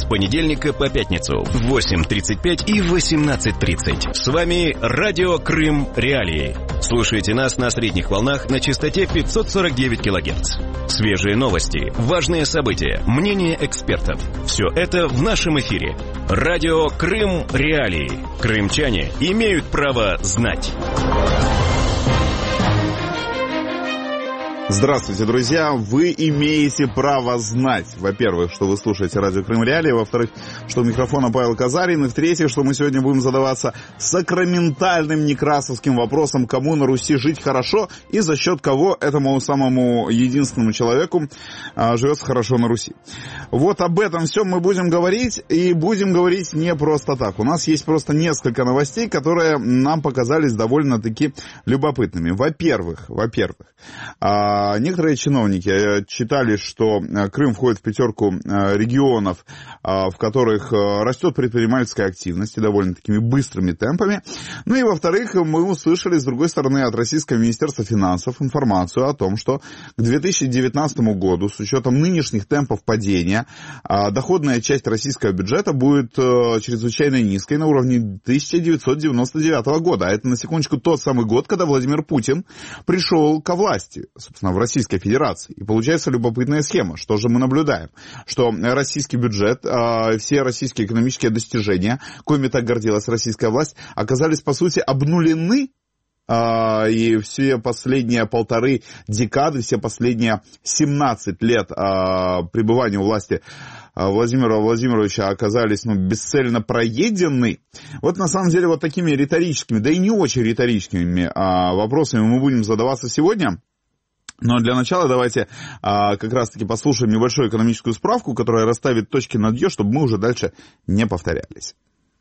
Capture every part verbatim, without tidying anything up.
С понедельника по пятницу в восемь тридцать пять и восемнадцать тридцать. С вами Радио Крым Реалии. Слушайте нас на средних волнах на частоте пятьсот сорок девять килогерц. Свежие новости, важные события, мнения экспертов. Все это в нашем эфире. Радио Крым Реалии. Крымчане имеют право знать. Здравствуйте, друзья! Вы имеете право знать, во-первых, что вы слушаете Радио Крым Реалии, во-вторых, что у микрофона Павел Казарин, и в-третьих, что мы сегодня будем задаваться сакраментальным некрасовским вопросом, кому на Руси жить хорошо и за счет кого этому самому единственному человеку а, живется хорошо на Руси. Вот об этом всем мы будем говорить, и будем говорить не просто так. У нас есть просто несколько новостей, которые нам показались довольно-таки любопытными. Во-первых, во-первых, а, некоторые чиновники читали, что Крым входит в пятерку регионов, в которых растет предпринимательская активность довольно такими быстрыми темпами. Ну и, во-вторых, мы услышали, с другой стороны, от Российского министерства финансов информацию о том, что к две тысячи девятнадцатому году, с учетом нынешних темпов падения, доходная часть российского бюджета будет чрезвычайно низкой, на уровне тысяча девятьсот девяносто девятого года. А это, на секундочку, тот самый год, когда Владимир Путин пришел ко власти, собственно, в Российской Федерации. И получается любопытная схема. Что же мы наблюдаем? Что российский бюджет, все российские экономические достижения, коими так гордилась российская власть, оказались, по сути, обнулены. И все последние полторы декады, все последние семнадцать лет пребывания у власти Владимира Владимировича оказались, ну, бесцельно проедены. Вот на самом деле вот такими риторическими, да и не очень риторическими вопросами мы будем задаваться сегодня. Но для начала давайте а, как раз-таки послушаем небольшую экономическую справку, которая расставит точки над «ё», чтобы мы уже дальше не повторялись.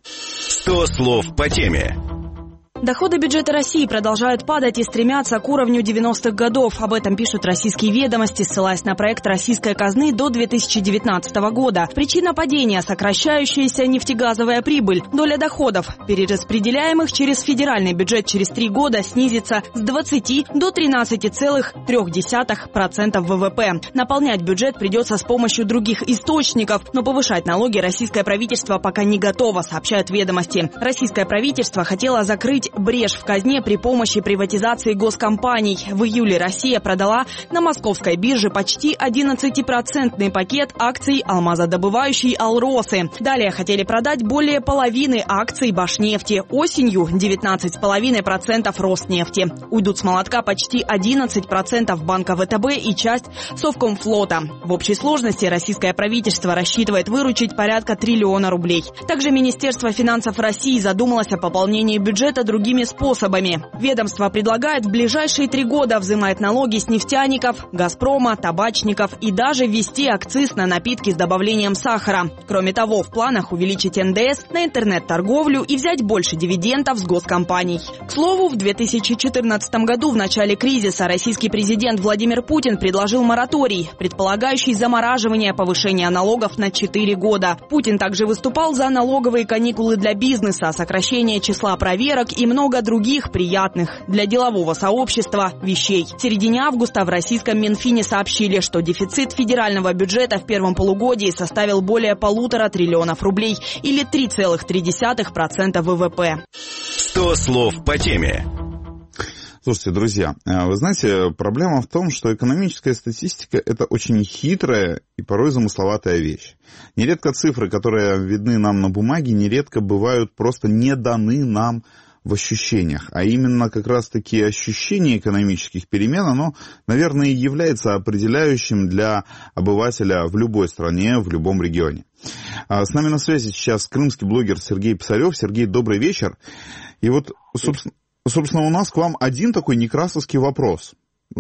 сто слов по теме. Доходы бюджета России продолжают падать и стремятся к уровню девяностых годов. Об этом пишут российские ведомости, ссылаясь на проект российской казны до две тысячи девятнадцатого года. Причина падения – сокращающаяся нефтегазовая прибыль. Доля доходов, перераспределяемых через федеральный бюджет через три года, снизится с двадцати до тринадцати целых трёх десятых процента ВВП. Наполнять бюджет придется с помощью других источников, но повышать налоги российское правительство пока не готово, сообщают ведомости. Российское правительство хотело закрыть брешь в казне при помощи приватизации госкомпаний. В июле Россия продала на московской бирже почти одиннадцатипроцентный пакет акций алмазодобывающей «Алросы». Далее хотели продать более половины акций Башнефти. Осенью девятнадцать целых пять десятых процента Роснефти. Уйдут с молотка почти одиннадцать процентов Банка ВТБ и часть Совкомфлота. В общей сложности российское правительство рассчитывает выручить порядка триллиона рублей. Также Министерство финансов России задумалось о пополнении бюджета другими способами. Ведомство предлагает в ближайшие три года взимать налоги с нефтяников, «Газпрома», табачников и даже ввести акциз на напитки с добавлением сахара. Кроме того, в планах увеличить эн дэ эс на интернет-торговлю и взять больше дивидендов с госкомпаний. К слову, в две тысячи четырнадцатом году, в начале кризиса, российский президент Владимир Путин предложил мораторий, предполагающий замораживание повышения налогов на четыре года. Путин также выступал за налоговые каникулы для бизнеса, сокращение числа проверок и много других приятных для делового сообщества вещей. В середине августа в российском Минфине сообщили, что дефицит федерального бюджета в первом полугодии составил более полутора триллионов рублей или три целых три десятых процента ВВП. сто слов по теме. Слушайте, друзья, вы знаете, проблема в том, что экономическая статистика – это очень хитрая и порой замысловатая вещь. Нередко цифры, которые видны нам на бумаге, нередко бывают просто не даны нам в ощущениях. А именно как раз-таки ощущение экономических перемен, оно, наверное, и является определяющим для обывателя в любой стране, в любом регионе. С нами на связи сейчас крымский блогер Сергей Писарев. Сергей, добрый вечер. И вот, собственно, собственно, у нас к вам один такой некрасовский вопрос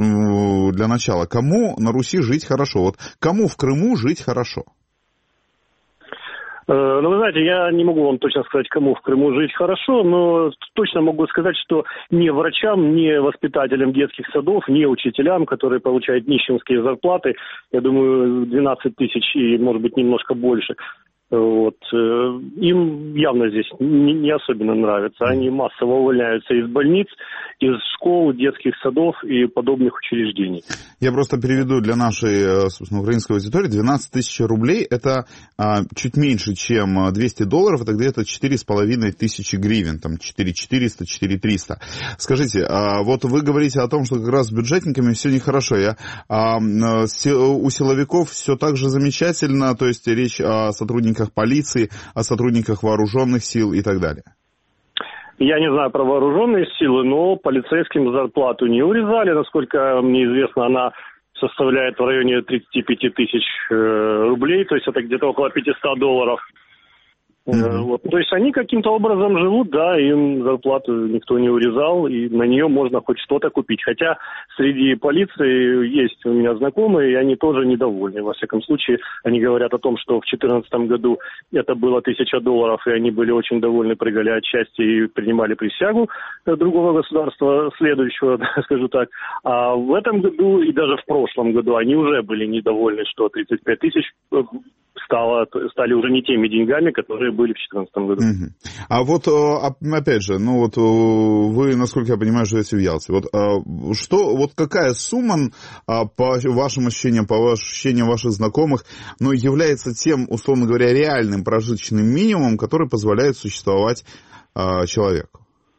для начала. Кому на Руси жить хорошо? Вот кому в Крыму жить хорошо? Ну, вы знаете, я не могу вам точно сказать, кому в Крыму жить хорошо, но точно могу сказать, что ни врачам, ни воспитателям детских садов, ни учителям, которые получают нищенские зарплаты, я думаю, двенадцать тысяч и, может быть, немножко больше, Вот. Им явно здесь не, не особенно нравится. Они массово увольняются из больниц, из школ, детских садов и подобных учреждений. Я просто переведу для нашей, собственно, украинской аудитории. двенадцать тысяч рублей – это а, чуть меньше, чем двести долларов. Это где-то четыре с половиной тысячи гривен, там четыре четыреста, четыре триста. Скажите, а, вот вы говорите о том, что как раз с бюджетниками все нехорошо. Я, а, у силовиков все так же замечательно, то есть речь о сотрудниках полиции, о сотрудниках вооруженных сил и так далее? Я не знаю про вооруженные силы, но полицейским зарплату не урезали. Насколько мне известно, она составляет в районе тридцать пять тысяч рублей, то есть это где-то около пятьсот долларов. Mm-hmm. Вот. То есть они каким-то образом живут, да, им зарплату никто не урезал, и на нее можно хоть что-то купить. Хотя среди полиции есть у меня знакомые, и они тоже недовольны. Во всяком случае, они говорят о том, что в две тысячи четырнадцатом году это было тысяча долларов, и они были очень довольны, прыгали от счастья и принимали присягу другого государства, следующего, скажу так. А в этом году и даже в прошлом году они уже были недовольны, что тридцать пять тысяч стало, стали уже не теми деньгами, которые были в две тысячи четырнадцатом году. Uh-huh. А вот, опять же, ну вот вы, насколько я понимаю, живете в Ялте. Вот что, вот какая сумма, по вашим ощущениям, по ощущениям ваших знакомых, ну, является тем, условно говоря, реальным прожиточным минимумом, который позволяет существовать человеку?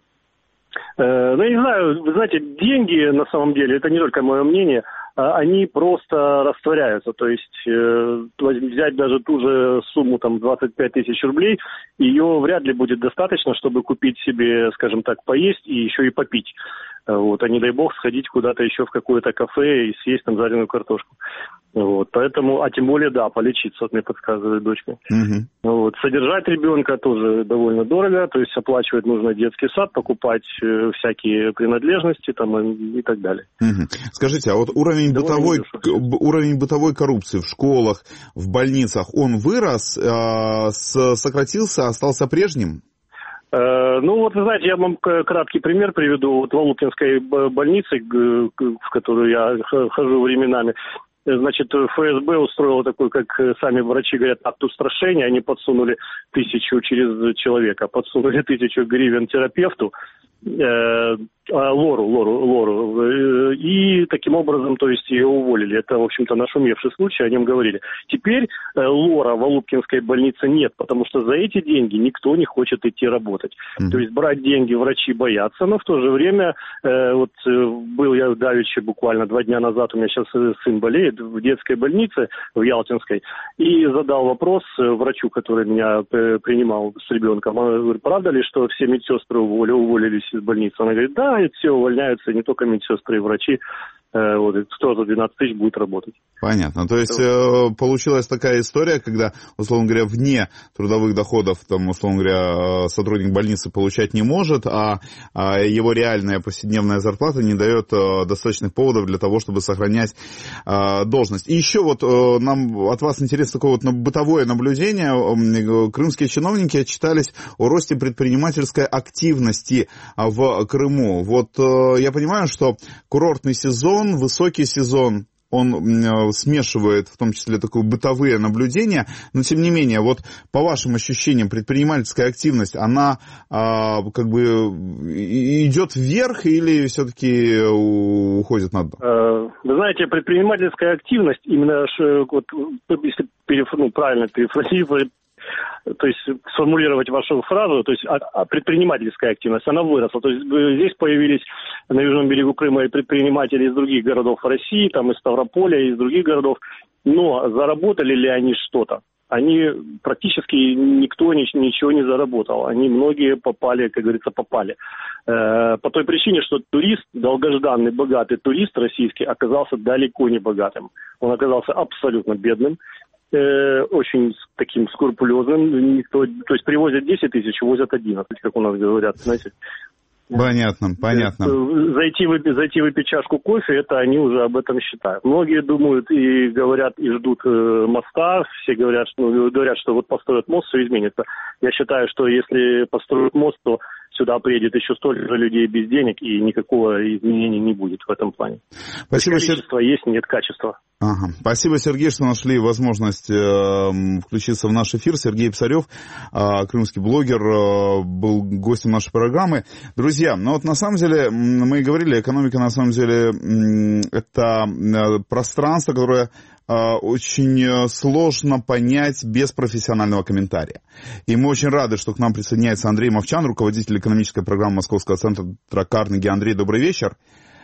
Э, ну, я не знаю, вы знаете, деньги, на самом деле, это не только мое мнение, они просто растворяются. То есть э, взять даже ту же сумму, там, двадцать пять тысяч рублей, ее вряд ли будет достаточно, чтобы купить себе, скажем так, поесть и еще и попить. Вот, а не дай бог сходить куда-то еще в какое-то кафе и съесть там жареную картошку. Вот, поэтому, а тем более, да, полечиться, вот мне подсказывает дочка. Uh-huh. Вот, содержать ребенка тоже довольно дорого, то есть оплачивать нужно детский сад, покупать э, всякие принадлежности там и, и так далее. Uh-huh. Скажите, а вот уровень бытовой, уровень бытовой коррупции в школах, в больницах, он вырос, э, с, сократился, остался прежним? Ну, вот, вы знаете, я вам краткий пример приведу. Вот в Алупинской больнице, в которую я хожу временами, значит, ФСБ устроило такой, как сами врачи говорят, акт устрашения. Они подсунули тысячу через человека, подсунули тысячу гривен терапевту, э, Лору, Лору, Лору, и таким образом, то есть, ее уволили. Это, в общем-то, нашумевший случай, о нем говорили. Теперь Лора в Алупкинской больнице нет, потому что за эти деньги никто не хочет идти работать. Mm-hmm. То есть брать деньги врачи боятся, но в то же время, э, вот был я давеча буквально два дня назад, у меня сейчас сын болеет в детской больнице, в Ялтинской, и задал вопрос врачу, который меня принимал с ребенком. Он говорит, правда ли, что все медсестры уволились из больницы? Она говорит, да, и все увольняются, не только медсестры и врачи. Вот, кто за двенадцать тысяч будет работать. Понятно. То есть э, получилась такая история, когда, условно говоря, вне трудовых доходов, там, условно говоря, сотрудник больницы получать не может, а, а его реальная повседневная зарплата не дает э, достаточных поводов для того, чтобы сохранять э, должность. И еще вот э, нам от вас интересно такое вот бытовое наблюдение. Крымские чиновники отчитались о росте предпринимательской активности в Крыму. Вот э, я понимаю, что курортный сезон, высокий сезон, он э, смешивает в том числе такое бытовые наблюдения, но тем не менее, вот по вашим ощущениям, предпринимательская активность, она э, как бы идет вверх или все-таки уходит на дно? Вы знаете, предпринимательская активность, именно вот, если переф... ну, правильно перефразировать, то есть сформулировать вашу фразу, то есть предпринимательская активность, она выросла. То есть здесь появились на южном берегу Крыма и предприниматели из других городов России, там из Ставрополя, из других городов, но заработали ли они что-то? Они практически никто ничего не заработал. Они многие попали, как говорится, попали. По той причине, что турист, долгожданный, богатый турист российский оказался далеко не богатым. Он оказался абсолютно бедным. Очень таким скрупулезным. Никто, то есть привозят десять тысяч, возят одиннадцать, как у нас говорят, знаете. Понятно, понятно. Зайти выпить, зайти выпить чашку кофе, это они уже об этом считают. Многие думают и говорят, и ждут э, моста. Все говорят, что, говорят, что вот построят мост, все изменится. Я считаю, что если построят мост, то сюда приедет еще столько же людей без денег, и никакого изменения не будет в этом плане. Спасибо, количество Сер... есть, нет качества. Ага. Спасибо, Сергей, что нашли возможность э, включиться в наш эфир. Сергей Писарев, э, крымский блогер, э, был гостем нашей программы. Друзья, ну вот на самом деле, мы и говорили, экономика на самом деле э, это э, пространство, которое очень сложно понять без профессионального комментария. И мы очень рады, что к нам присоединяется Андрей Мовчан, руководитель экономической программы Московского центра Карнеги. Андрей, добрый вечер.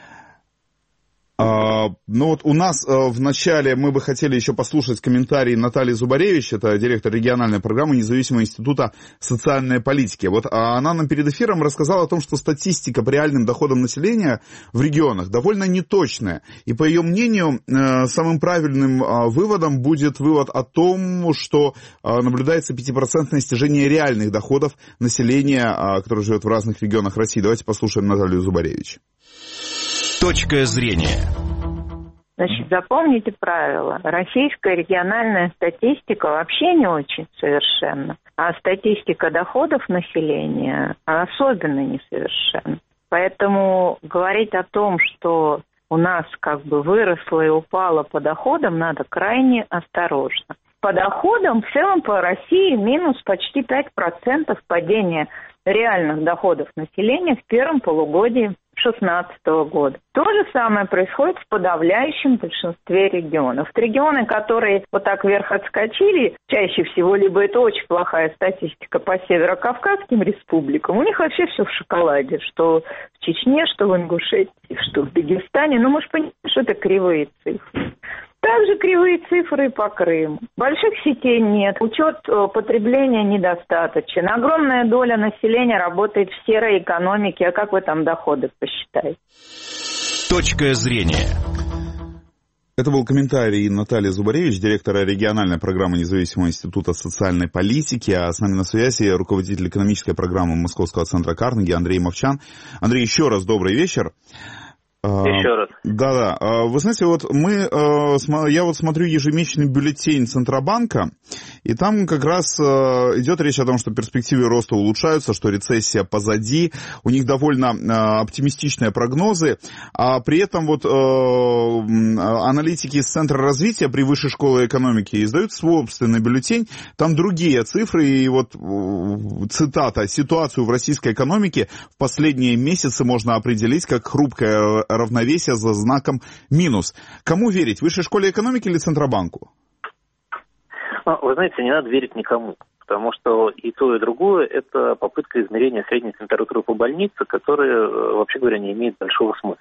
Uh, ну вот у нас uh, в начале мы бы хотели еще послушать комментарии Натальи Зубаревич, это директор региональной программы Независимого института социальной политики. Вот uh, она нам перед эфиром рассказала о том, что статистика по реальным доходам населения в регионах довольно неточная. И по ее мнению, uh, самым правильным uh, выводом будет вывод о том, что uh, наблюдается пятипроцентное снижение реальных доходов населения, uh, которое живет в разных регионах России. Давайте послушаем Наталью Зубаревич. Точка зрения. Значит, запомните правило. Российская региональная статистика вообще не очень совершенна, а статистика доходов населения особенно несовершенна. Поэтому говорить о том, что у нас как бы выросло и упало по доходам, надо крайне осторожно. По доходам в целом по России минус почти пять процентов падения реальных доходов населения в первом полугодии две тысячи шестнадцатого года. То же самое происходит в подавляющем большинстве регионов. Регионы, которые вот так вверх отскочили, чаще всего либо это очень плохая статистика по северокавказским республикам, у них вообще все в шоколаде, что в Чечне, что в Ингушетии, что в Дагестане. Ну, мы же понимаем, что это кривые цифры. Также кривые цифры и по Крыму. Больших сетей нет, учет потребления недостаточен. Огромная доля населения работает в серой экономике. А как вы там доходы посчитаете? Точка зрения. Это был комментарий Натальи Зубаревич, директора региональной программы Независимого института социальной политики. А с нами на связи руководитель экономической программы Московского центра Карнеги Андрей Мовчан. Андрей, еще раз добрый вечер. Еще раз. Да-да. Вы знаете, вот мы, я вот смотрю ежемесячный бюллетень Центробанка, и там как раз идет речь о том, что перспективы роста улучшаются, что рецессия позади, у них довольно оптимистичные прогнозы, а при этом вот аналитики из Центра развития при Высшей школе экономики издают собственный бюллетень, там другие цифры, и вот цитата: «Ситуацию в российской экономике в последние месяцы можно определить как хрупкое равновесие за знаком минус». Кому верить, Высшей школе экономики или Центробанку? Вы знаете, не надо верить никому, потому что и то, и другое – это попытка измерения средней температуры по больнице, которая, вообще говоря, не имеет большого смысла.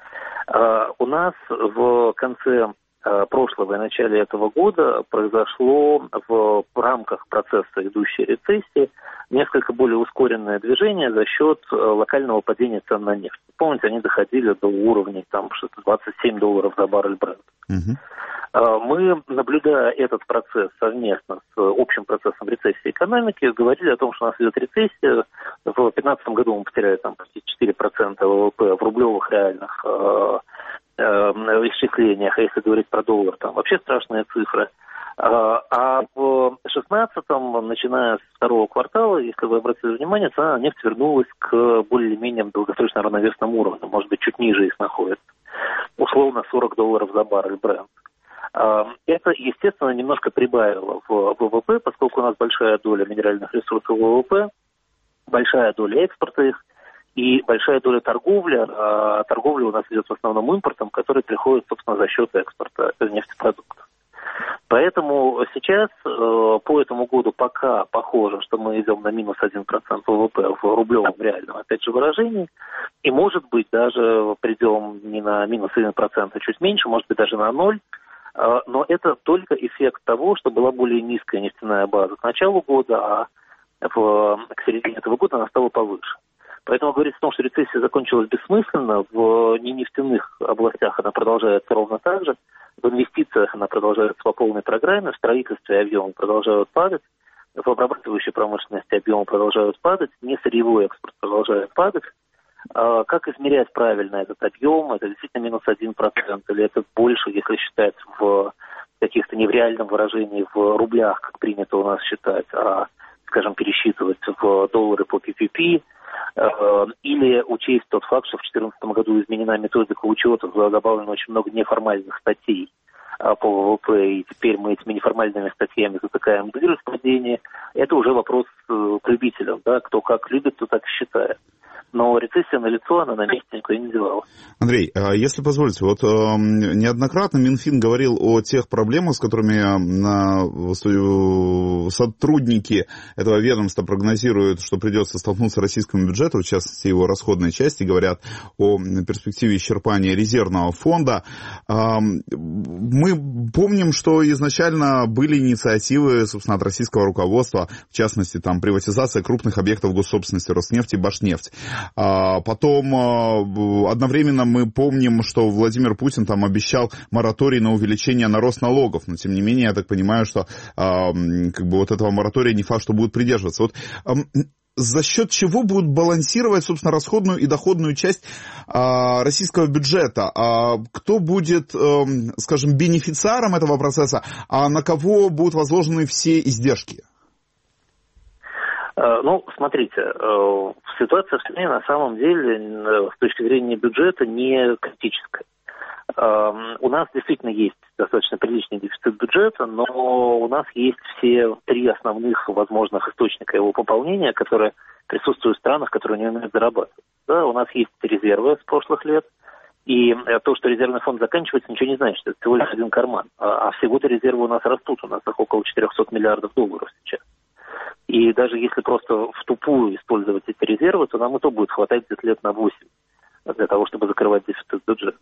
У нас в конце прошлого и начале этого года произошло в рамках процесса идущей рецессии несколько более ускоренное движение за счет локального падения цен на нефть. Помните, они доходили до уровней там что-то двадцать семь долларов за баррель Брент. Uh-huh. Мы, наблюдая этот процесс совместно с общим процессом рецессии экономики, говорили о том, что у нас идет рецессия. В две тысячи пятнадцатом году мы потеряли там почти четыре процента ВВП в рублевых реальных э, э, исчислениях, а если говорить про доллар, там вообще страшные цифры. А в шестнадцатом, начиная с второго квартала, если вы обратили внимание, цена на нефть вернулась к более-менее долгосрочно равновесному уровню, может быть, чуть ниже их находится. Условно сорок долларов за баррель Брент. Это, естественно, немножко прибавило в ВВП, поскольку у нас большая доля минеральных ресурсов ВВП, большая доля экспорта их и большая доля торговли. А торговля у нас идет в основном импортом, который приходит, собственно, за счет экспорта нефтепродуктов. Поэтому сейчас э, по этому году пока похоже, что мы идем на минус один процент ВВП в рублевом реальном, опять же, выражении. И, может быть, даже придем не на минус один процент, а чуть меньше, может быть, даже на ноль. Э, но это только эффект того, что была более низкая нефтяная база к началу года, а в, к середине этого года она стала повыше. Поэтому говорить о том, что рецессия закончилась бессмысленно, в ненефтяных областях она продолжается ровно так же. В инвестициях она продолжается по полной программе, в строительстве объемы продолжают падать, в обрабатывающей промышленности объемы продолжают падать, несырьевой экспорт продолжает падать. Как измерять правильно этот объем? Это действительно минус один процент или это больше, если считать в каких-то не в реальном выражении, в рублях, как принято у нас считать, а, скажем, пересчитывать в доллары по пи пи пи. или учесть тот факт, что в две тысячи четырнадцатом году изменена методика учета, добавлено очень много неформальных статей по ВВП, и теперь мы этими неформальными статьями затыкаем дыры в падении. Это уже вопрос к любителям, да, кто как любит, кто так считает. Но рецессия налицо, она на месте никуда не девалась. Андрей, если позволите, вот э, неоднократно Минфин говорил о тех проблемах, с которыми э, сотрудники этого ведомства прогнозируют, что придется столкнуться российскому бюджету, в частности его расходной части, говорят о перспективе исчерпания резервного фонда. Э, мы помним, что изначально были инициативы, собственно, от российского руководства, в частности, там, приватизация крупных объектов госсобственности Роснефть и Башнефть. А потом одновременно мы помним, что Владимир Путин там обещал мораторий на увеличение на рост налогов, но тем не менее я так понимаю, что а, как бы вот этого моратория не факт, что будут придерживаться. Вот а, за счет чего будут балансировать, собственно, расходную и доходную часть а, российского бюджета? А, кто будет, а, скажем, бенефициаром этого процесса, а на кого будут возложены все издержки? Ну, смотрите, ситуация в стране на самом деле с точки зрения бюджета не критическая. У нас действительно есть достаточно приличный дефицит бюджета, но у нас есть все три основных возможных источника его пополнения, которые присутствуют в странах, которые не умеют зарабатывать. Да, у нас есть резервы с прошлых лет, и то, что резервный фонд заканчивается, ничего не значит, это всего лишь один карман. А всего-то резервы у нас растут, у нас их около четыреста миллиардов долларов сейчас. И даже если просто в тупую использовать эти резервы, то нам и то будет хватать где-то лет на восемь для того, чтобы закрывать дефицит бюджета.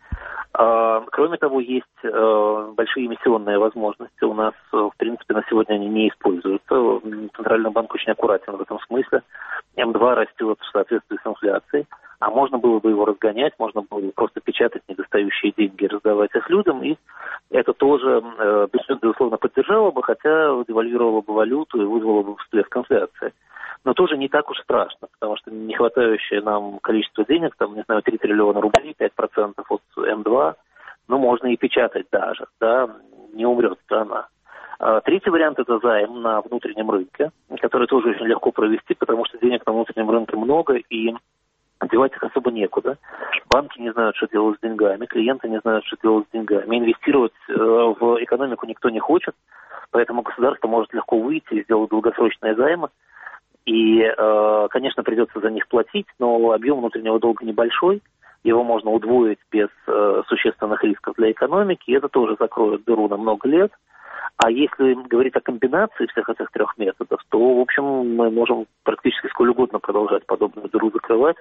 А, кроме того, есть а, большие эмиссионные возможности. У нас, в принципе, на сегодня они не используются. Центральный банк очень аккуратен в этом смысле. эм два растет в соответствии с инфляцией. А можно было бы его разгонять, можно было бы просто печатать недостающие деньги и раздавать их людям. И это тоже э, бюджет, безусловно, поддержало бы, хотя девальвировало бы валюту и вызвало бы всплеск инфляции. Но тоже не так уж страшно, потому что не хватающее нам количество денег, там, не знаю, три триллиона рублей, пять процентов от эм два, ну, можно и печатать даже, да, не умрет страна. А третий вариант – это займ на внутреннем рынке, который тоже очень легко провести, потому что денег на внутреннем рынке много, и девать их особо некуда. Банки не знают, что делать с деньгами, клиенты не знают, что делать с деньгами. Инвестировать э, в экономику никто не хочет, поэтому государство может легко выйти и сделать долгосрочные займы. И, э, конечно, придется за них платить, но объем внутреннего долга небольшой, его можно удвоить без э, существенных рисков для экономики, и это тоже закроет дыру на много лет. А если говорить о комбинации всех этих трех методов, то, в общем, мы можем практически сколь угодно продолжать подобную дыру закрывать,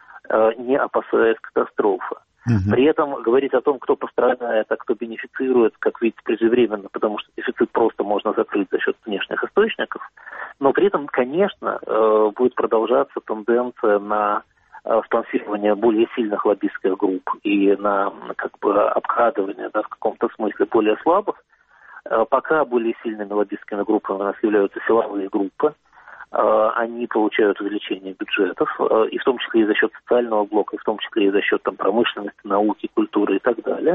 не опасаясь катастрофы. Uh-huh. При этом говорить о том, кто пострадает, а кто бенефицирует, как видите, преждевременно, потому что дефицит просто можно закрыть за счет внешних источников. Но при этом, конечно, будет продолжаться тенденция на спонсирование более сильных лоббистских групп и на как бы обкрадывание, да, в каком-то смысле более слабых. Пока более сильными лоббистскими группами у нас являются силовые группы. Они получают увеличение бюджетов, и в том числе и за счет социального блока, и в том числе и за счет там, промышленности, науки, культуры и так далее.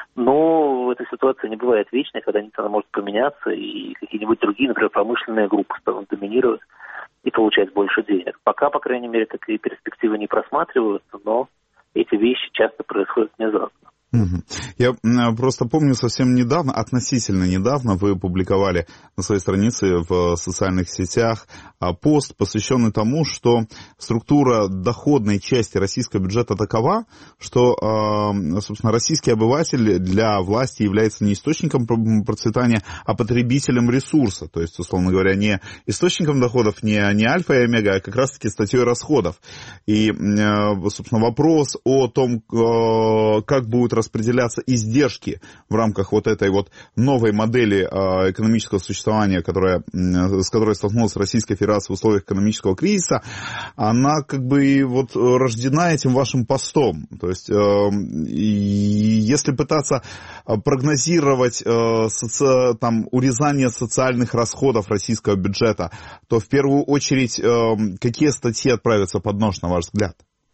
Но эта ситуация не бывает вечной, когда она может поменяться, и какие-нибудь другие, например, промышленные группы станут доминировать и получать больше денег. Пока, по крайней мере, такие перспективы не просматриваются, но эти вещи часто происходят внезапно. Я просто помню совсем недавно, относительно недавно, вы публиковали на своей странице в социальных сетях пост, посвященный тому, что структура доходной части российского бюджета такова, что, собственно, российский обыватель для власти является не источником процветания, а потребителем ресурса. То есть, условно говоря, не источником доходов, не, не альфа и омега, а как раз-таки статьей расходов. И, собственно, вопрос о том, как будут распределяться издержки в рамках вот этой вот новой модели э, экономического существования, которая, э, с которой столкнулась Российская Федерация в условиях экономического кризиса, она как бы вот рождена этим вашим постом. То есть, э, и если пытаться прогнозировать э, соци... там, урезание социальных расходов российского бюджета, то в первую очередь э, какие статьи отправятся под нож, на ваш взгляд?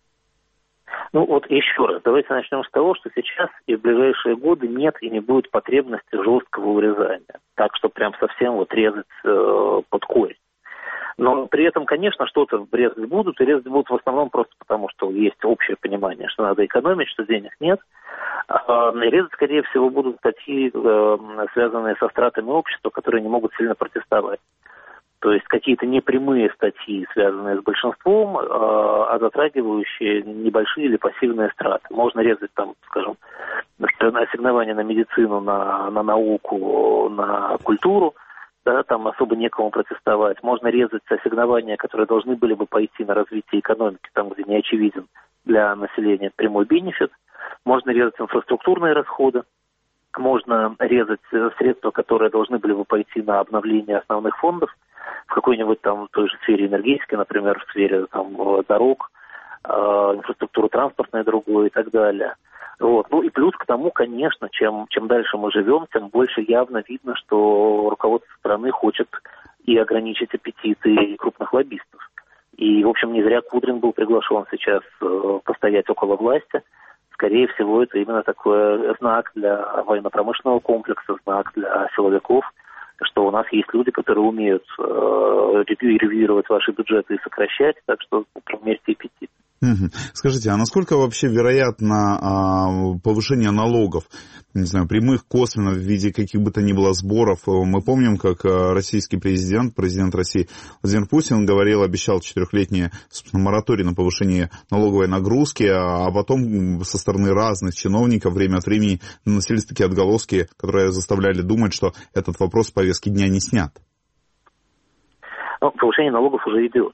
Ну вот еще раз, давайте начнем с того, что сейчас и в ближайшие годы нет и не будет потребности жесткого урезания, так что прям совсем вот резать э, под корень. Но при этом, конечно, что-то резать будут, и резать будут в основном просто потому, что есть общее понимание, что надо экономить, что денег нет. И резать, скорее всего, будут статьи, связанные со стратами общества, которые не могут сильно протестовать. То есть какие-то непрямые статьи, связанные с большинством, а затрагивающие небольшие или пассивные страты. Можно резать там, скажем, ассигнования на медицину, на, на науку, на культуру, да, там особо некому протестовать. Можно резать ассигнования, которые должны были бы пойти на развитие экономики, там, где не очевиден для населения прямой бенефит. Можно резать инфраструктурные расходы. Можно резать средства, которые должны были бы пойти на обновление основных фондов в какой-нибудь там в той же сфере энергетики, например, в сфере там дорог, э, инфраструктуры транспортной другой и так далее. Вот. Ну и плюс к тому, конечно, чем, чем дальше мы живем, тем больше явно видно, что руководство страны хочет и ограничить аппетиты крупных лоббистов. И, в общем, не зря Кудрин был приглашен сейчас э, постоять около власти. Скорее всего, это именно такой знак для военно-промышленного комплекса, знак для силовиков, что у нас есть люди, которые умеют э, ревизировать ваши бюджеты и сокращать, так что примерьте аппетит. Скажите, а насколько вообще вероятно а, повышение налогов, не знаю, прямых, косвенных, в виде каких бы то ни было сборов? Мы помним, как российский президент, президент России Владимир Путин говорил, обещал четырехлетний, собственно, мораторий на повышение налоговой нагрузки, а потом со стороны разных чиновников время от времени наносились такие отголоски, которые заставляли думать, что этот вопрос с повестки дня не снят. Ну, повышение налогов уже идет.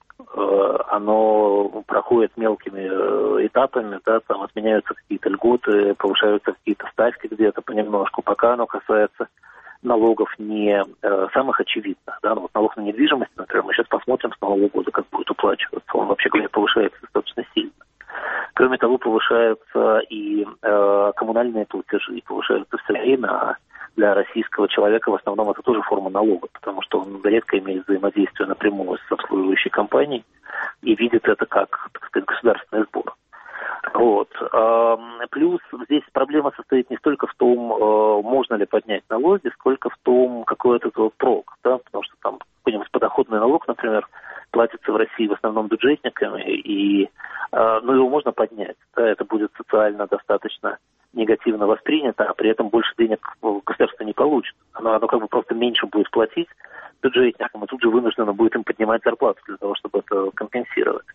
Оно проходит мелкими этапами, да, там отменяются какие-то льготы, повышаются какие-то ставки где-то понемножку, пока оно касается налогов не э, самых очевидных, да, ну, вот налог на недвижимость, например, мы сейчас посмотрим с Нового года, как будет уплачиваться, он, вообще говоря, повышается достаточно сильно. Кроме того, повышаются и э, коммунальные платежи, повышаются все время, а для российского человека в основном это тоже форма налога, потому что он редко имеет взаимодействие напрямую с обслуживающей компанией и видит это как, так сказать, государственный сбор. Вот. Плюс здесь проблема состоит не столько в том, можно ли поднять налоги, сколько в том, какой от этого прок, да, потому что там какой-нибудь подоходный налог, например, платится в России в основном бюджетниками, и, ну, его можно поднять, да, это будет социально достаточно негативно воспринято, а при этом больше денег государство не получит. Оно, оно как бы просто меньше будет платить бюджетникам, и тут же вынуждено будет им поднимать зарплату для того, чтобы это компенсировать.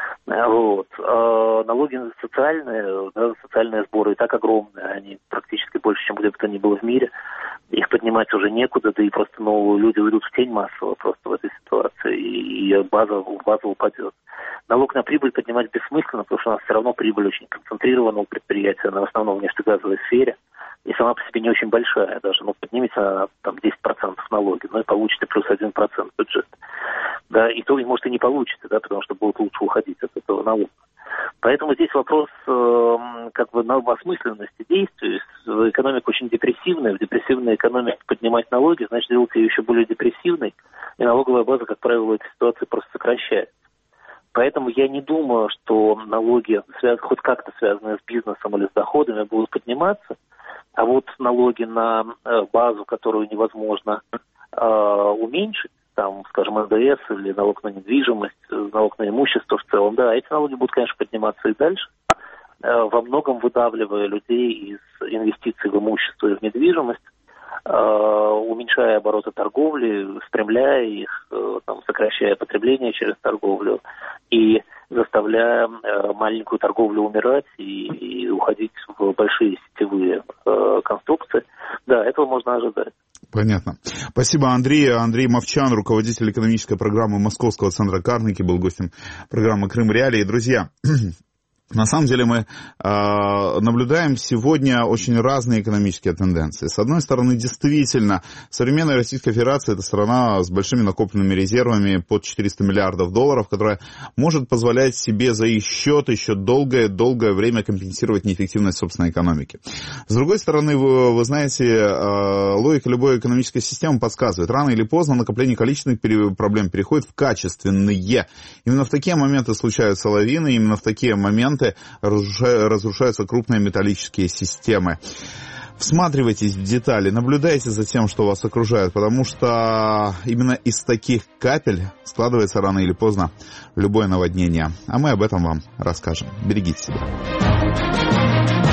Вот. А налоги социальные, да, социальные сборы и так огромные, они практически больше, чем где бы то ни было в мире. Их поднимать уже некуда, да и просто ну, люди уйдут в тень массово просто в этой ситуации, и, и база, база упадет. Налог на прибыль поднимать бессмысленно, потому что у нас все равно прибыль очень концентрирована у предприятия, она в основном в нефтегазовой сфере, и сама по себе не очень большая даже. Ну, поднимите на там, десять процентов налоги, ну и получите плюс один процент бюджета. Да, и то, и, может, и не получите, да, потому что будет лучше уходить от этого налога. Поэтому здесь вопрос э, как бы на осмысленности действий. Экономика очень депрессивная. В депрессивной экономике поднимать налоги, значит, делать ее еще более депрессивной. И налоговая база, как правило, в этой ситуации просто сокращается. Поэтому я не думаю, что налоги, связ... хоть как-то связанные с бизнесом или с доходами, будут подниматься. А вот налоги на э, базу, которую невозможно э, уменьшить, там, скажем, эн дэ эс или налог на недвижимость, налог на имущество в целом, да, эти налоги будут, конечно, подниматься и дальше, во многом выдавливая людей из инвестиций в имущество и в недвижимость, уменьшая обороты торговли, спрямляя их, там, сокращая потребление через торговлю и заставляя маленькую торговлю умирать и, и уходить в большие сетевые конструкции. Да, этого можно ожидать. Понятно. Спасибо, Андрей. Андрей Мовчан, руководитель экономической программы Московского центра Карнеги, был гостем программы «Крым Реалии». Друзья, на самом деле мы э, наблюдаем сегодня очень разные экономические тенденции. С одной стороны, действительно, современная Российская Федерация – это страна с большими накопленными резервами под четыреста миллиардов долларов, которая может позволять себе за их счет еще долгое-долгое время компенсировать неэффективность собственной экономики. С другой стороны, вы, вы знаете, э, логика любой экономической системы подсказывает, рано или поздно накопление количественных пере- проблем переходит в качественные. Именно в такие моменты случаются лавины, именно в такие моменты разрушаются крупные металлические системы. всматривайтесь в детали, наблюдайте за тем, что вас окружает, потому что именно из таких капель складывается рано или поздно любое наводнение. А мы об этом вам расскажем. Берегите себя.